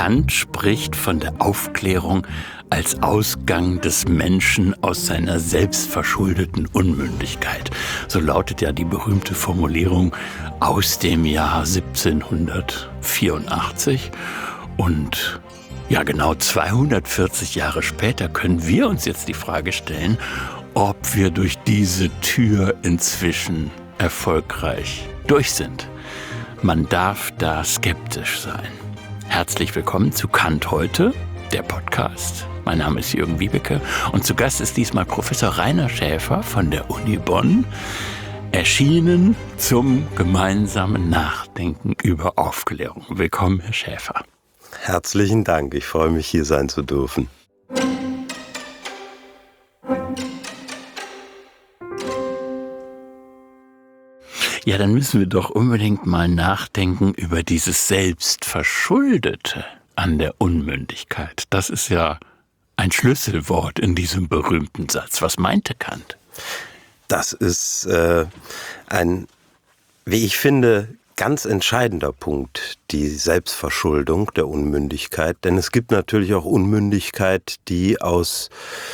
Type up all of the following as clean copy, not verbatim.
Kant spricht von der Aufklärung als Ausgang des Menschen aus seiner selbstverschuldeten Unmündigkeit. So lautet ja die berühmte Formulierung aus dem Jahr 1784. Und ja, genau 240 Jahre später können wir uns jetzt die Frage stellen, ob wir durch diese Tür inzwischen erfolgreich durch sind. Man darf da skeptisch sein. Herzlich willkommen zu Kant heute, der Podcast. Mein Name ist Jürgen Wiebeke und zu Gast ist diesmal Professor Rainer Schäfer von der Uni Bonn, erschienen zum gemeinsamen Nachdenken über Aufklärung. Willkommen, Herr Schäfer. Herzlichen Dank, ich freue mich, hier sein zu dürfen. Ja, dann müssen wir doch unbedingt mal nachdenken über dieses Selbstverschuldete an der Unmündigkeit. Das ist ja ein Schlüsselwort in diesem berühmten Satz. Was meinte Kant? Das ist ein, wie ich finde, ganz entscheidender Punkt, die Selbstverschuldung der Unmündigkeit. Denn es gibt natürlich auch Unmündigkeit, die aus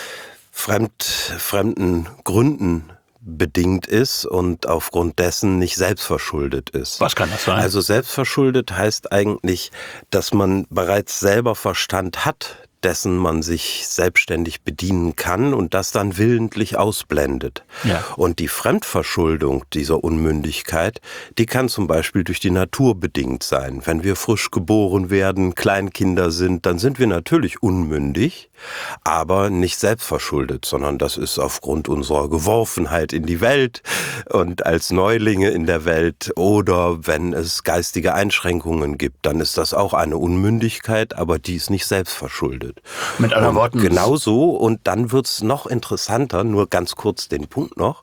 fremden Gründen bedingt ist und aufgrund dessen nicht selbstverschuldet ist. Was kann das sein? Also selbstverschuldet heißt eigentlich, dass man bereits selber Verstand hat, dessen man sich selbstständig bedienen kann und das dann willentlich ausblendet. Ja. Und die Fremdverschuldung dieser Unmündigkeit, die kann zum Beispiel durch die Natur bedingt sein. Wenn wir frisch geboren werden, Kleinkinder sind, dann sind wir natürlich unmündig, aber nicht selbstverschuldet, sondern das ist aufgrund unserer Geworfenheit in die Welt und als Neulinge in der Welt, oder wenn es geistige Einschränkungen gibt, dann ist das auch eine Unmündigkeit, aber die ist nicht selbstverschuldet. Mit anderen Worten. Genau so, und dann wird's noch interessanter, nur ganz kurz den Punkt noch.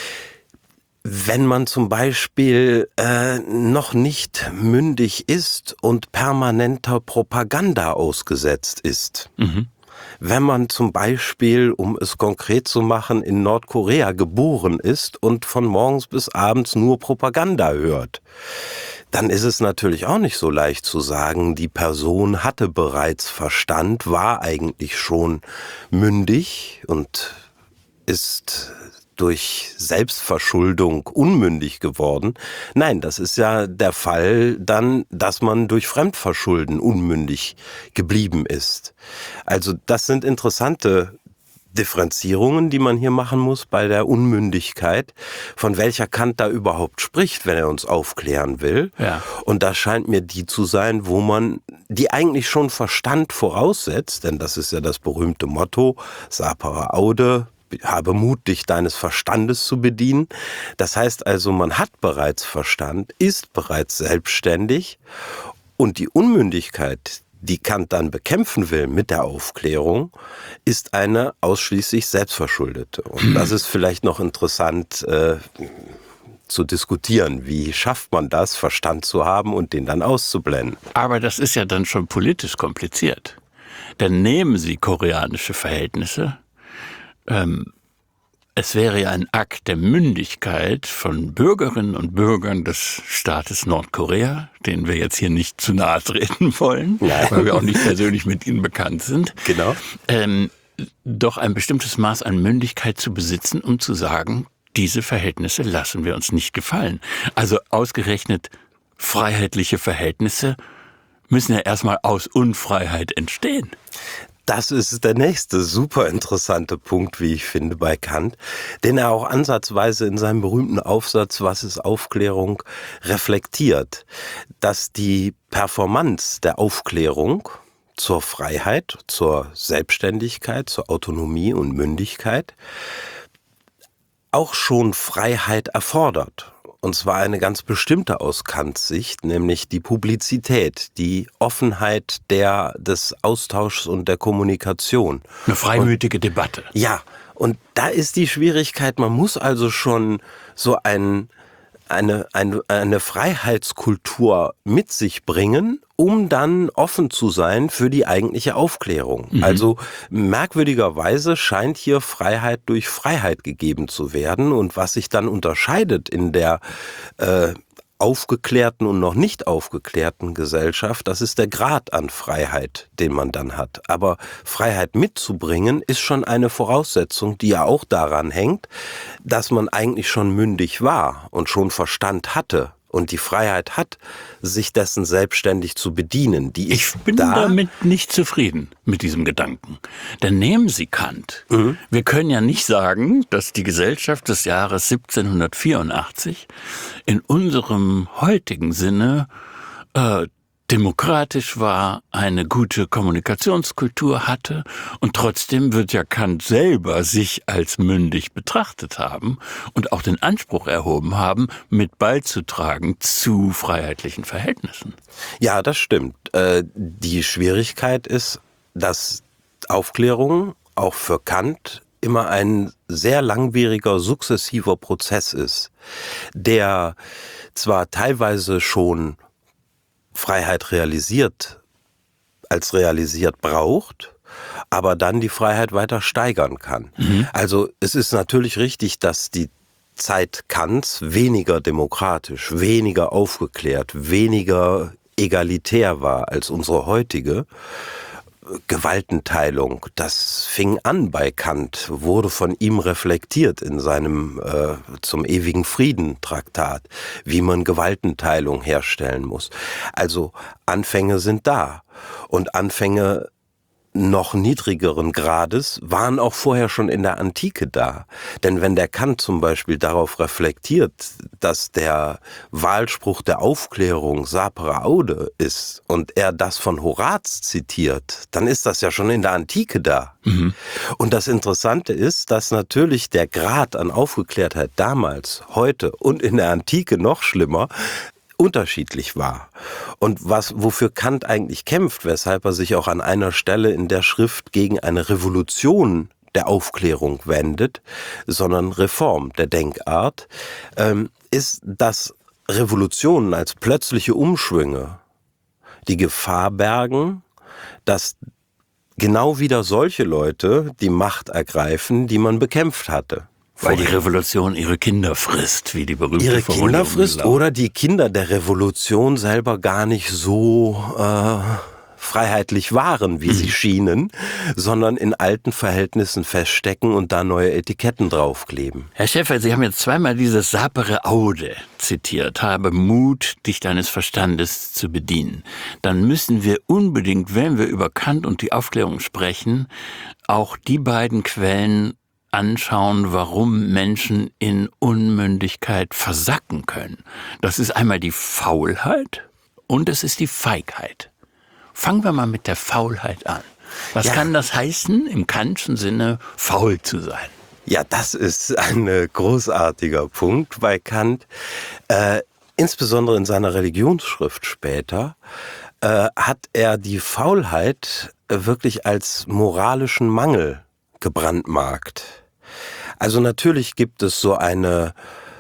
Wenn man zum Beispiel noch nicht mündig ist und permanenter Propaganda ausgesetzt ist. Mhm. Wenn man zum Beispiel, um es konkret zu machen, in Nordkorea geboren ist und von morgens bis abends nur Propaganda hört, dann ist es natürlich auch nicht so leicht zu sagen, die Person hatte bereits Verstand, war eigentlich schon mündig und ist durch Selbstverschuldung unmündig geworden. Nein, das ist ja der Fall dann, dass man durch Fremdverschulden unmündig geblieben ist. Also das sind interessante Differenzierungen, die man hier machen muss bei der Unmündigkeit, von welcher Kant da überhaupt spricht, wenn er uns aufklären will. Ja. Und das scheint mir die zu sein, wo man die eigentlich schon Verstand voraussetzt, denn das ist ja das berühmte Motto, sapere aude, habe Mut, dich deines Verstandes zu bedienen. Das heißt also, man hat bereits Verstand, ist bereits selbstständig, und die Unmündigkeit, die Kant dann bekämpfen will mit der Aufklärung, ist eine ausschließlich selbstverschuldete. Und das ist vielleicht noch interessant zu diskutieren. Wie schafft man das, Verstand zu haben und den dann auszublenden? Aber das ist ja dann schon politisch kompliziert. Denn nehmen Sie koreanische Verhältnisse. Es wäre ja ein Akt der Mündigkeit von Bürgerinnen und Bürgern des Staates Nordkorea, denen wir jetzt hier nicht zu nahe treten wollen, weil wir auch nicht persönlich mit ihnen bekannt sind. Genau. Doch ein bestimmtes Maß an Mündigkeit zu besitzen, um zu sagen, diese Verhältnisse lassen wir uns nicht gefallen. Also ausgerechnet freiheitliche Verhältnisse müssen ja erstmal aus Unfreiheit entstehen. Das ist der nächste super interessante Punkt, wie ich finde, bei Kant, den er auch ansatzweise in seinem berühmten Aufsatz "Was ist Aufklärung?" reflektiert, dass die Performance der Aufklärung zur Freiheit, zur Selbstständigkeit, zur Autonomie und Mündigkeit auch schon Freiheit erfordert. Und zwar eine ganz bestimmte aus Kants Sicht, nämlich die Publizität, die Offenheit des Austauschs und der Kommunikation. Eine freimütige Debatte. Ja, und da ist die Schwierigkeit, man muss also schon so eine Freiheitskultur mit sich bringen, um dann offen zu sein für die eigentliche Aufklärung. Mhm. Also merkwürdigerweise scheint hier Freiheit durch Freiheit gegeben zu werden. Und was sich dann unterscheidet in der aufgeklärten und noch nicht aufgeklärten Gesellschaft, das ist der Grad an Freiheit, den man dann hat. Aber Freiheit mitzubringen ist schon eine Voraussetzung, die ja auch daran hängt, dass man eigentlich schon mündig war und schon Verstand hatte und die Freiheit hat, sich dessen selbstständig zu bedienen. Ich bin damit nicht zufrieden, mit diesem Gedanken. Denn nehmen Sie Kant. Wir können ja nicht sagen, dass die Gesellschaft des Jahres 1784 in unserem heutigen Sinne demokratisch war, eine gute Kommunikationskultur hatte und trotzdem wird ja Kant selber sich als mündig betrachtet haben und auch den Anspruch erhoben haben, mit beizutragen zu freiheitlichen Verhältnissen. Ja, das stimmt. Die Schwierigkeit ist, dass Aufklärung auch für Kant immer ein sehr langwieriger, sukzessiver Prozess ist, der zwar teilweise schon Freiheit als realisiert braucht, aber dann die Freiheit weiter steigern kann. Also es ist natürlich richtig, dass die Zeit Kants weniger demokratisch, weniger aufgeklärt, weniger egalitär war als unsere heutige. Gewaltenteilung, das fing an bei Kant, wurde von ihm reflektiert in seinem zum ewigen Frieden Traktat, wie man Gewaltenteilung herstellen muss. Also Anfänge sind da und Anfänge noch niedrigeren Grades waren auch vorher schon in der Antike da. Denn wenn der Kant zum Beispiel darauf reflektiert, dass der Wahlspruch der Aufklärung sapere aude ist und er das von Horaz zitiert, dann ist das ja schon in der Antike da. Und das Interessante ist, dass natürlich der Grad an Aufgeklärtheit damals, heute und in der Antike noch schlimmer, unterschiedlich war. Und wofür Kant eigentlich kämpft, weshalb er sich auch an einer Stelle in der Schrift gegen eine Revolution der Aufklärung wendet, sondern Reform der Denkart, ist, dass Revolutionen als plötzliche Umschwünge die Gefahr bergen, dass genau wieder solche Leute die Macht ergreifen, die man bekämpft hatte. Weil die Revolution ihre Kinder frisst, wie die berühmte ihre Formulierung Kinder frisst oder die Kinder der Revolution selber gar nicht so freiheitlich waren, wie sie schienen, sondern in alten Verhältnissen feststecken und da neue Etiketten draufkleben. Herr Schäfer, Sie haben jetzt zweimal dieses sapere aude zitiert, habe Mut, dich deines Verstandes zu bedienen. Dann müssen wir unbedingt, wenn wir über Kant und die Aufklärung sprechen, auch die beiden Quellen anschauen, warum Menschen in Unmündigkeit versacken können. Das ist einmal die Faulheit und es ist die Feigheit. Fangen wir mal mit der Faulheit an. Was kann das heißen, im Kantschen Sinne faul zu sein? Ja, das ist ein großartiger Punkt bei Kant. Insbesondere in seiner Religionsschrift später hat er die Faulheit wirklich als moralischen Mangel gebrandmarkt. Also natürlich gibt es so eine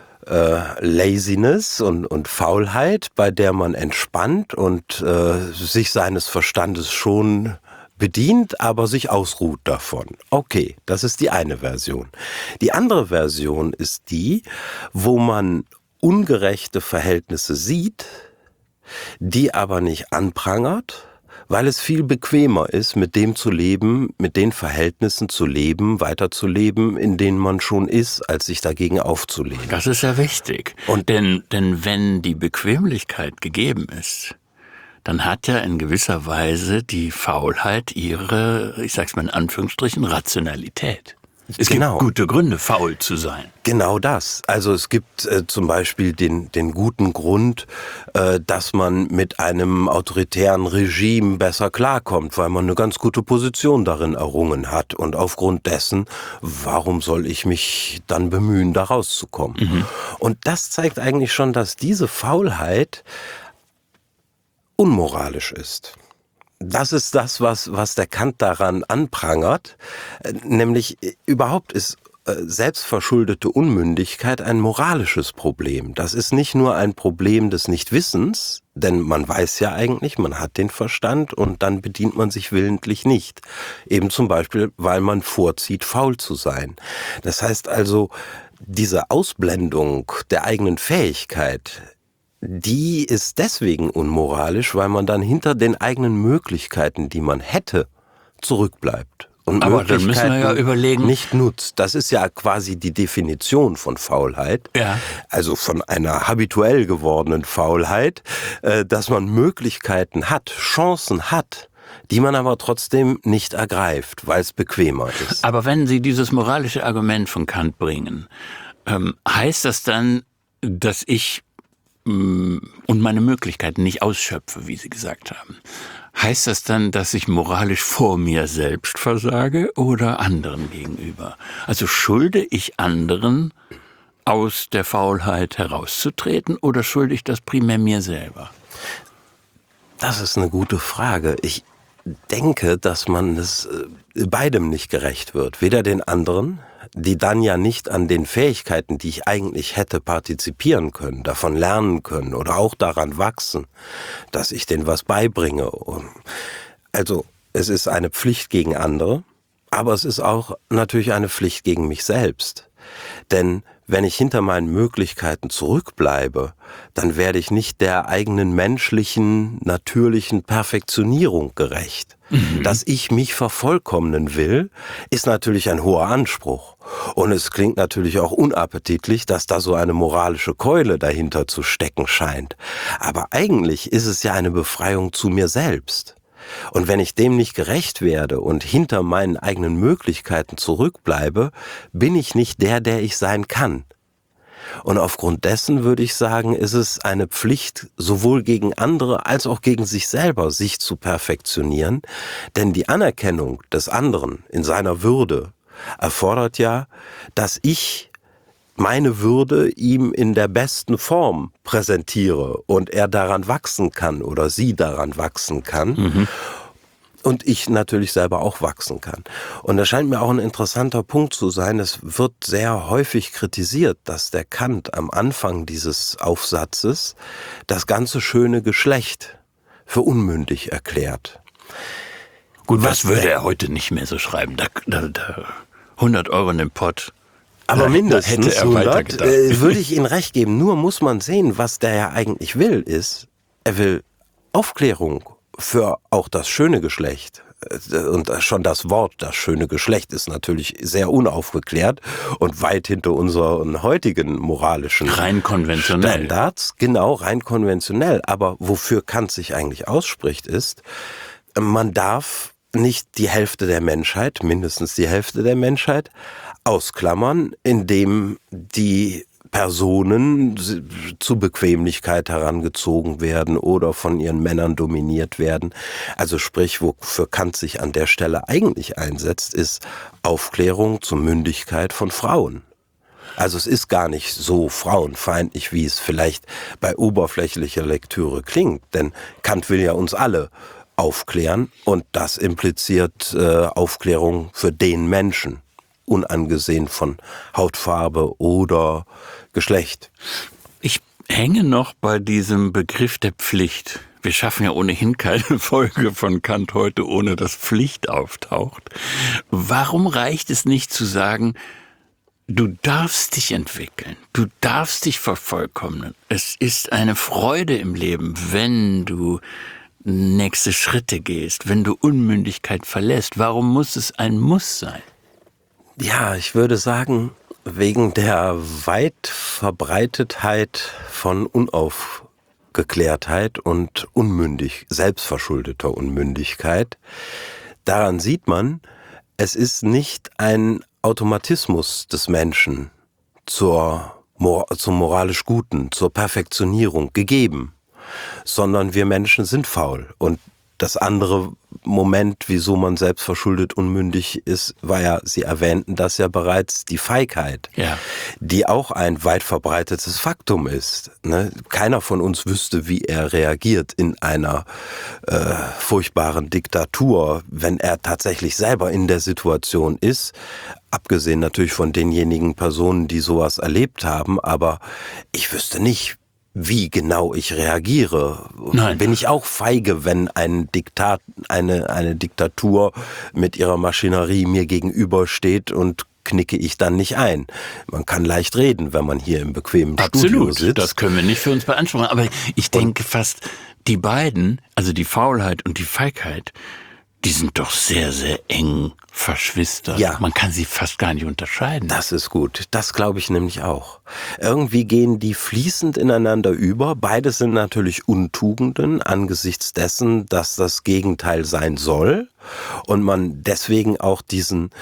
Laziness und Faulheit, bei der man entspannt und sich seines Verstandes schon bedient, aber sich ausruht davon. Okay, das ist die eine Version. Die andere Version ist die, wo man ungerechte Verhältnisse sieht, die aber nicht anprangert, weil es viel bequemer ist, mit dem zu leben, mit den Verhältnissen zu leben, weiterzuleben, in denen man schon ist, als sich dagegen aufzulehnen. Das ist ja wichtig. Denn wenn die Bequemlichkeit gegeben ist, dann hat ja in gewisser Weise die Faulheit ihre, ich sag's mal in Anführungsstrichen, Rationalität. Es gibt gute Gründe, faul zu sein. Genau das. Also es gibt zum Beispiel den guten Grund, dass man mit einem autoritären Regime besser klarkommt, weil man eine ganz gute Position darin errungen hat. Und aufgrund dessen, warum soll ich mich dann bemühen, da rauszukommen? Und das zeigt eigentlich schon, dass diese Faulheit unmoralisch ist. Das ist das, was der Kant daran anprangert, nämlich überhaupt ist selbstverschuldete Unmündigkeit ein moralisches Problem. Das ist nicht nur ein Problem des Nichtwissens, denn man weiß ja eigentlich, man hat den Verstand und dann bedient man sich willentlich nicht. Eben zum Beispiel, weil man vorzieht, faul zu sein. Das heißt also, diese Ausblendung der eigenen Fähigkeit die ist deswegen unmoralisch, weil man dann hinter den eigenen Möglichkeiten, die man hätte, zurückbleibt. Und Aber dann müssen wir ja überlegen, nicht nutzt. Das ist ja quasi die Definition von Faulheit. Ja. Also von einer habituell gewordenen Faulheit, dass man Möglichkeiten hat, Chancen hat, die man aber trotzdem nicht ergreift, weil es bequemer ist. Aber wenn Sie dieses moralische Argument von Kant bringen, heißt das dann, dass ich und meine Möglichkeiten nicht ausschöpfe, wie Sie gesagt haben? Heißt das dann, dass ich moralisch vor mir selbst versage oder anderen gegenüber? Also schulde ich anderen, aus der Faulheit herauszutreten, oder schulde ich das primär mir selber? Das ist eine gute Frage. Ich denke, dass man es beidem nicht gerecht wird. Weder den anderen, die dann ja nicht an den Fähigkeiten, die ich eigentlich hätte, partizipieren können, davon lernen können oder auch daran wachsen, dass ich denen was beibringe. Also es ist eine Pflicht gegen andere, aber es ist auch natürlich eine Pflicht gegen mich selbst. Denn wenn ich hinter meinen Möglichkeiten zurückbleibe, dann werde ich nicht der eigenen menschlichen, natürlichen Perfektionierung gerecht. Dass ich mich vervollkommnen will, ist natürlich ein hoher Anspruch. Und es klingt natürlich auch unappetitlich, dass da so eine moralische Keule dahinter zu stecken scheint. Aber eigentlich ist es ja eine Befreiung zu mir selbst. Und wenn ich dem nicht gerecht werde und hinter meinen eigenen Möglichkeiten zurückbleibe, bin ich nicht der ich sein kann. Und aufgrund dessen würde ich sagen, ist es eine Pflicht, sowohl gegen andere als auch gegen sich selber, sich zu perfektionieren. Denn die Anerkennung des anderen in seiner Würde erfordert ja, dass ich meine Würde ihm in der besten Form präsentiere und er daran wachsen kann oder sie daran wachsen kann. Und ich natürlich selber auch wachsen kann. Und das scheint mir auch ein interessanter Punkt zu sein. Es wird sehr häufig kritisiert, dass der Kant am Anfang dieses Aufsatzes das ganze schöne Geschlecht für unmündig erklärt. Gut, was würde er heute nicht mehr so schreiben? Da 100 € in den Pott. Aber mindestens hätte er 100 würde ich Ihnen recht geben. Nur muss man sehen, was der ja eigentlich will, ist, er will Aufklärung für auch das schöne Geschlecht. Und schon das Wort, das schöne Geschlecht, ist natürlich sehr unaufgeklärt und weit hinter unseren heutigen moralischen rein konventionell. Standards. Genau, rein konventionell. Aber wofür Kant sich eigentlich ausspricht, ist, man darf nicht die Hälfte der Menschheit, mindestens die Hälfte der Menschheit, ausklammern, indem die Personen zu Bequemlichkeit herangezogen werden oder von ihren Männern dominiert werden. Also sprich, wofür Kant sich an der Stelle eigentlich einsetzt, ist Aufklärung zur Mündigkeit von Frauen. Also es ist gar nicht so frauenfeindlich, wie es vielleicht bei oberflächlicher Lektüre klingt, denn Kant will ja uns alle aufklären und das impliziert Aufklärung für den Menschen, unangesehen von Hautfarbe oder Geschlecht. Ich hänge noch bei diesem Begriff der Pflicht. Wir schaffen ja ohnehin keine Folge von Kant heute, ohne dass Pflicht auftaucht. Warum reicht es nicht zu sagen, du darfst dich entwickeln, du darfst dich vervollkommnen. Es ist eine Freude im Leben, wenn du nächste Schritte gehst, wenn du Unmündigkeit verlässt. Warum muss es ein Muss sein? Ja, ich würde sagen, wegen der Weitverbreitetheit von Unaufgeklärtheit und selbstverschuldeter Unmündigkeit. Daran sieht man, es ist nicht ein Automatismus des Menschen zum moralisch Guten, zur Perfektionierung gegeben, sondern wir Menschen sind faul. Und das andere Moment, wieso man selbstverschuldet unmündig ist, war ja, Sie erwähnten das ja bereits, die Feigheit, ja, die auch ein weit verbreitetes Faktum ist. Ne? Keiner von uns wüsste, wie er reagiert in einer furchtbaren Diktatur, wenn er tatsächlich selber in der Situation ist. Abgesehen natürlich von denjenigen Personen, die sowas erlebt haben, aber ich wüsste nicht, wie genau ich reagiere. Nein. Bin ich auch feige, wenn eine Diktatur mit ihrer Maschinerie mir gegenübersteht und knicke ich dann nicht ein. Man kann leicht reden, wenn man hier im bequemen Studio sitzt. Absolut, das können wir nicht für uns beanspruchen. Aber ich denke fast, die beiden, also die Faulheit und die Feigheit, die sind doch sehr, sehr eng verschwistert. Ja. Man kann sie fast gar nicht unterscheiden. Das ist gut. Das glaube ich nämlich auch. Irgendwie gehen die fließend ineinander über. Beides sind natürlich Untugenden angesichts dessen, dass das Gegenteil sein soll. Und man deswegen auch diesen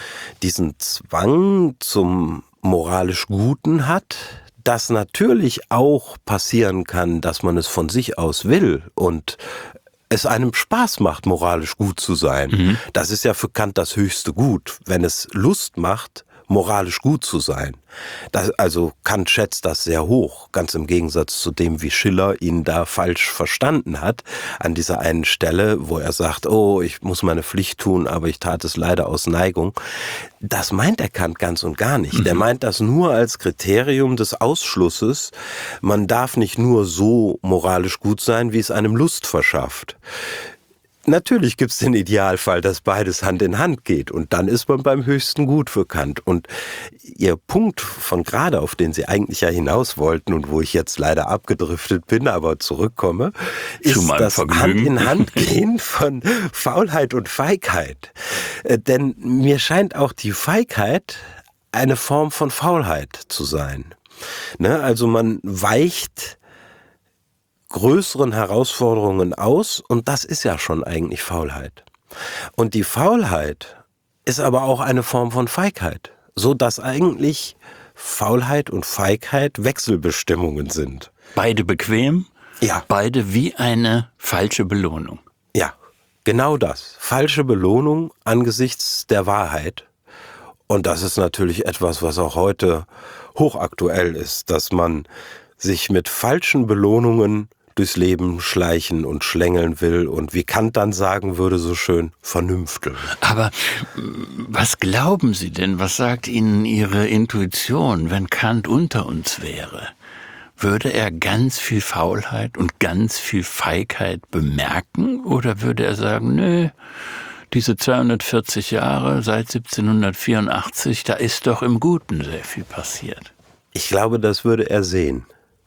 Zwang zum moralisch Guten hat, das natürlich auch passieren kann, dass man es von sich aus will und es einem Spaß macht, moralisch gut zu sein. Das ist ja für Kant das höchste Gut, wenn es Lust macht, moralisch gut zu sein. Also Kant schätzt das sehr hoch, ganz im Gegensatz zu dem, wie Schiller ihn da falsch verstanden hat, an dieser einen Stelle, wo er sagt, oh, ich muss meine Pflicht tun, aber ich tat es leider aus Neigung. Das meint der Kant ganz und gar nicht. Der meint das nur als Kriterium des Ausschlusses. Man darf nicht nur so moralisch gut sein, wie es einem Lust verschafft. Natürlich gibt es den Idealfall, dass beides Hand in Hand geht und dann ist man beim höchsten Gut für Kant. Und Ihr Punkt von gerade, auf den Sie eigentlich ja hinaus wollten und wo ich jetzt leider abgedriftet bin, aber zurückkomme, ist das Hand in Hand gehen von Faulheit und Feigheit. Denn mir scheint auch die Feigheit eine Form von Faulheit zu sein. Ne? Also man weicht größeren Herausforderungen aus und das ist ja schon eigentlich Faulheit. Und die Faulheit ist aber auch eine Form von Feigheit, so dass eigentlich Faulheit und Feigheit Wechselbestimmungen sind. Beide bequem, ja. Beide wie eine falsche Belohnung. Ja, genau das. Falsche Belohnung angesichts der Wahrheit. Und das ist natürlich etwas, was auch heute hochaktuell ist, dass man sich mit falschen Belohnungen durchs Leben schleichen und schlängeln will und wie Kant dann sagen würde so schön, vernünfteln. Aber was glauben Sie denn, was sagt Ihnen Ihre Intuition, wenn Kant unter uns wäre? Würde er ganz viel Faulheit und ganz viel Feigheit bemerken oder würde er sagen, nö, diese 240 Jahre seit 1784, da ist doch im Guten sehr viel passiert? Ich glaube, das würde er sehen.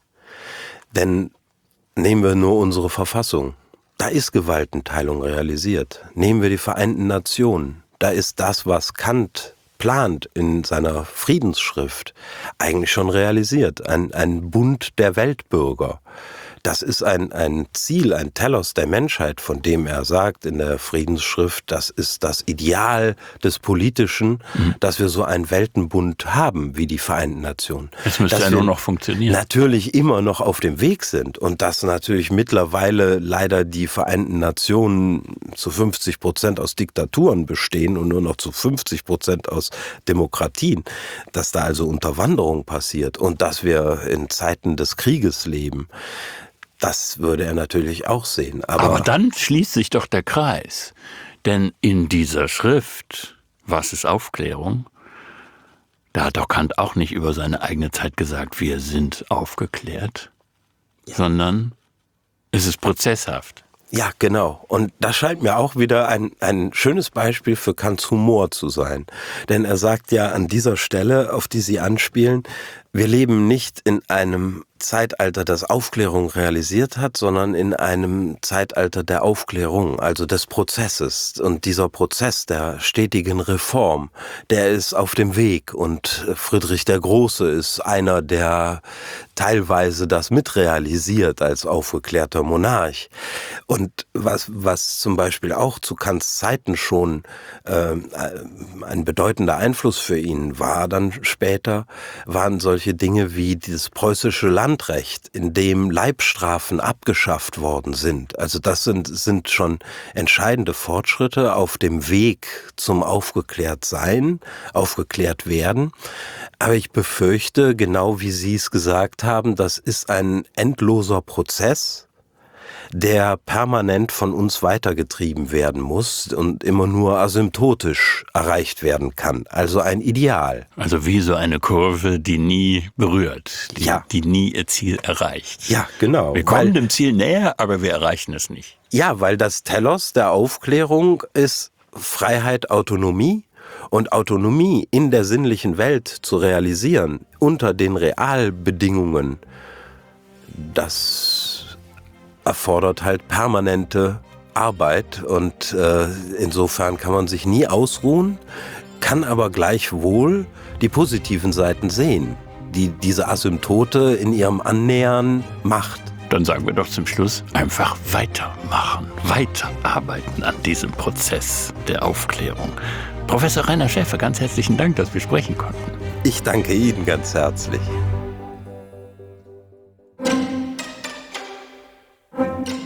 Denn nehmen wir nur unsere Verfassung. Da ist Gewaltenteilung realisiert. Nehmen wir die Vereinten Nationen. Da ist das, was Kant plant in seiner Friedensschrift, eigentlich schon realisiert. Ein Bund der Weltbürger. Das ist ein Ziel, ein Telos der Menschheit, von dem er sagt in der Friedensschrift, das ist das Ideal des Politischen, dass wir so einen Weltenbund haben wie die Vereinten Nationen. Es müsste ja nur noch funktionieren. Natürlich immer noch auf dem Weg sind und dass natürlich mittlerweile leider die Vereinten Nationen zu 50% aus Diktaturen bestehen und nur noch zu 50% aus Demokratien, dass da also Unterwanderung passiert und dass wir in Zeiten des Krieges leben. Das würde er natürlich auch sehen. Aber dann schließt sich doch der Kreis. Denn in dieser Schrift, was ist Aufklärung, da hat doch Kant auch nicht über seine eigene Zeit gesagt, wir sind aufgeklärt, sondern es ist prozesshaft. Ja, genau. Und das scheint mir auch wieder ein schönes Beispiel für Kants Humor zu sein. Denn er sagt ja an dieser Stelle, auf die Sie anspielen, wir leben nicht in einem Zeitalter, das Aufklärung realisiert hat, sondern in einem Zeitalter der Aufklärung, also des Prozesses. Und dieser Prozess der stetigen Reform, der ist auf dem Weg. Und Friedrich der Große ist einer, der teilweise das mitrealisiert als aufgeklärter Monarch. Und was zum Beispiel auch zu Kants Zeiten schon ein bedeutender Einfluss für ihn war, dann später, waren solche Dinge wie dieses preußische Landrecht, in dem Leibstrafen abgeschafft worden sind. Also das sind schon entscheidende Fortschritte auf dem Weg zum Aufgeklärtsein, aufgeklärt werden. Aber ich befürchte, genau wie Sie es gesagt haben, das ist ein endloser Prozess, der permanent von uns weitergetrieben werden muss und immer nur asymptotisch erreicht werden kann. Also ein Ideal. Also wie so eine Kurve, die nie berührt, die nie ihr Ziel erreicht. Ja, genau. Wir kommen dem Ziel näher, aber wir erreichen es nicht. Ja, weil das Telos der Aufklärung ist Freiheit, Autonomie Und Autonomie in der sinnlichen Welt zu realisieren, unter den Realbedingungen, das erfordert halt permanente Arbeit. Und insofern kann man sich nie ausruhen, kann aber gleichwohl die positiven Seiten sehen, die diese Asymptote in ihrem Annähern macht. Dann sagen wir doch zum Schluss, einfach weitermachen, weiterarbeiten an diesem Prozess der Aufklärung. Professor Rainer Schäfer, ganz herzlichen Dank, dass wir sprechen konnten. Ich danke Ihnen ganz herzlich.